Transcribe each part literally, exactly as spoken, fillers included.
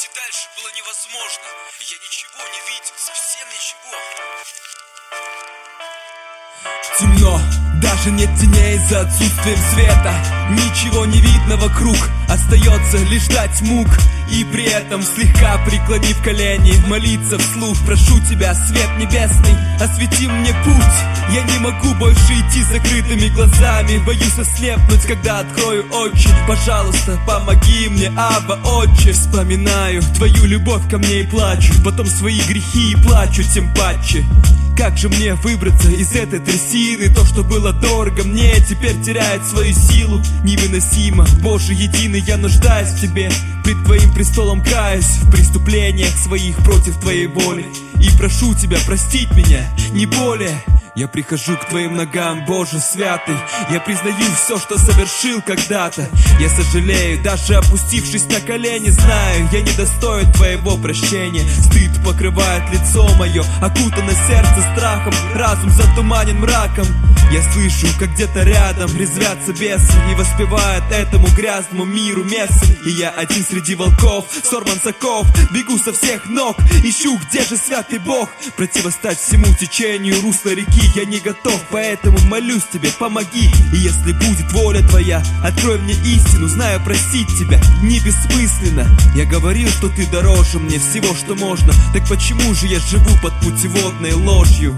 дальше было невозможно. Я ничего не видел, совсем ничего. Темно, даже нет теней за отсутствием света. Ничего не видно вокруг, остается лишь ждать мук. И при этом, слегка преклонив колени, молиться вслух. Прошу тебя, свет небесный, освети мне путь. Я не могу больше идти закрытыми глазами. Боюсь ослепнуть, когда открою очи. Пожалуйста, помоги мне, Абба, Отче. Вспоминаю твою любовь ко мне и плачу. Потом свои грехи и плачу тем паче. Как же мне выбраться из этой трясины? То, что было дорого мне, теперь теряет свою силу. Невыносимо, Боже единый, я нуждаюсь в тебе. Пред твоим престолом каюсь в преступлениях своих против твоей воли. И прошу тебя простить меня, не более. Я прихожу к твоим ногам, Боже святый. Я признаю все, что совершил когда-то. Я сожалею, даже опустившись на колени, знаю, я недостоин твоего прощения. Стыд покрывает лицо мое, окутано сердце страхом. Разум затуманен мраком. Я слышу, как где-то рядом резвятся бесы и воспевают этому грязному миру мессы. И я один среди волков, сорван с оков, бегу со всех ног, ищу, где же святый Бог. Противостать всему течению русла реки я не готов, поэтому молюсь тебе, помоги. И если будет воля твоя, открой мне истину. Знаю, простить тебя не бессмысленно. Я говорил, что ты дороже мне всего, что можно. Так почему же я живу под путеводной ложью?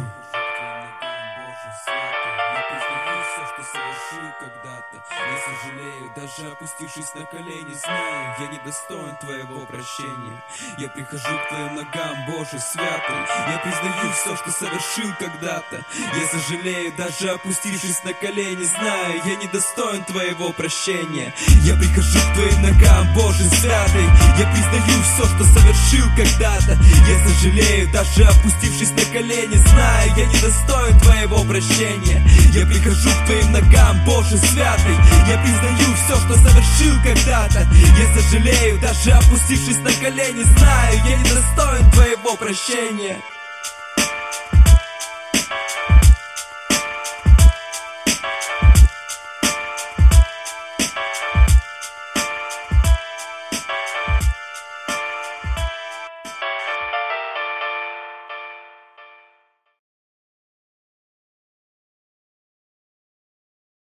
Я сожалею, даже опустившись на колени, знаю, я недостоин твоего прощения. Я прихожу к твоим ногам, Боже святый. Я признаю все, что совершил когда-то. Я сожалею, даже опустившись на колени, знаю, я недостоин твоего прощения. Я прихожу к твоим ногам, Боже святый. Я признаю все, что совершил когда-то. Я сожалею, даже опустившись на колени, знаю, я недостоин твоего прощения. Я прихожу к твоим ногам, Боже святый. Я признаю все, что совершил когда-то. Я сожалею, даже опустившись на колени, знаю, я недостоин твоего прощения.